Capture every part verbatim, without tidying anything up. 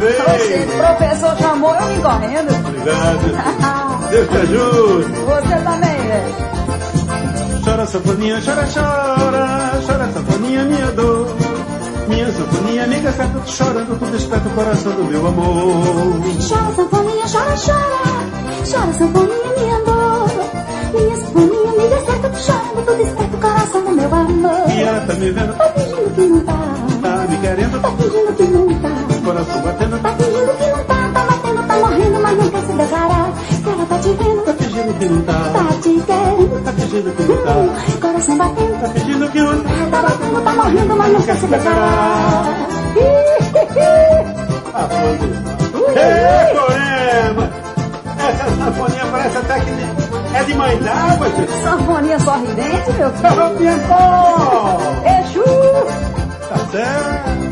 vez. Oxe, o professor chamou, eu vim correndo. Obrigado. Deus te ajude. Você também, velho. Chora, sanfoninha, chora, chora. Chora, sanfoninha, minha dor. Minha sanfoninha, amiga, certa, tô chorando, tu desperta o coração do meu amor. Chora, sanfoninha, chora, chora. Chora, sanfoninha, minha dor. Minha sanfoninha, amiga, certa, tô chorando, tu desperta o coração do meu amor. E ela tá me vendo, tá fingindo que não tá. Tá me querendo, tá fingindo que não tá. Coração batendo, tá fingindo que não tá. Tá batendo, tá morrendo, mas não quer se declarar. Que ela tá te vendo, tá fingindo que não tá. Tá te querendo, tá fingindo que não tá. Hum, coração batendo, tá fingindo que não tá. Tá batendo, tá morrendo, mas não quer se declarar. Ah, pode. Ei, Corema! Essa sanfoninha parece até que é de mãe d'água, gente. Sanfoninha sorridente, meu filho. Piantó! Exu! Tá certo.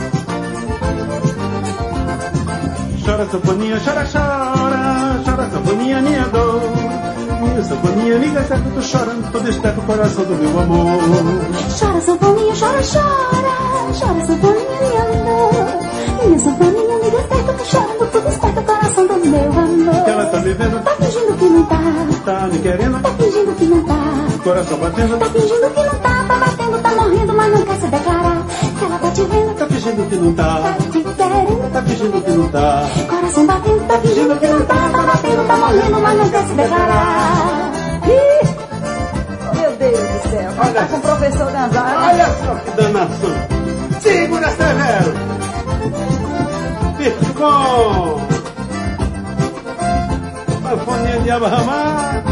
Chora, sanfoninha, chora, chora. Chora, sanfoninha, minha dor. Minha sanfoninha, amiga, certo, tô chorando, tô desperta o coração do meu amor. Chora, sanfoninha, chora, chora. Chora, sanfoninha, minha dor. Minha sanfoninha, amiga, certo, tô chorando, tô desperta o coração do meu amor. Ela tá me vendo, tá fingindo que não tá. Tá me querendo, tá fingindo que não tá. Coração batendo, tá fingindo que não tá. Tá batendo, tá morrendo, mas não quer se declarar. Que ela tá te vendo, tá fingindo que não tá. Tá te querendo, tá fingindo que não tá. Coração batendo, tá fingindo que não tá. Tá batendo, tá morrendo, mas não quer se declarar. Oh, meu Deus do céu, olha, tá com o professor Gonzaga. Olha só que danação. Segura, Severo. Fico bom. Sanfoninha de Abarramar.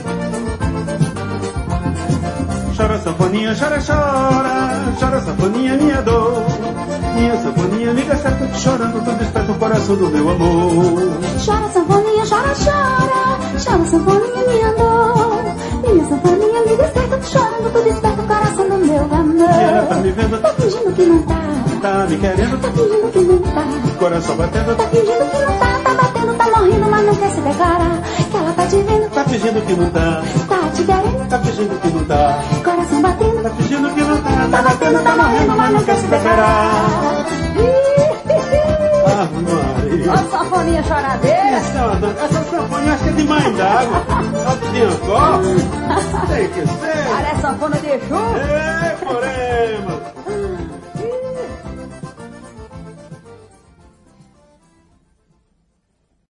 Chora, sanfoninha, chora, chora. Chora, sanfoninha, minha dor. Minha sanfoninha, amiga, certa, tô chorando, tô desperta o coração do meu amor. Chora, sanfoninha, chora, chora. Chora, sanfoninha, minha dor. Minha sanfoninha, amiga, certa, tô chorando, tô desperta o coração do meu amor. E ela tá me vendo, tá fingindo que não tá. Tá me querendo, tá fingindo que não tá. Coração batendo, tá fingindo que não tá. Tá batendo, tá morrendo, mas não quer se declarar. Que ela tá te vendo, tá fingindo que não tá. Tá te querendo, tá fingindo que não tá. Coração batendo, tá fingindo que não tá. Tá batendo, tá morrendo, mas não quer se declarar. Ah, Maria. Olha a sanfoninha choradeira. Essa, essa sanfoninha acho que é de mãe d'água. Olha de Ancó. Tem que ser. Parece sanfona de Exu. Ei, Corema.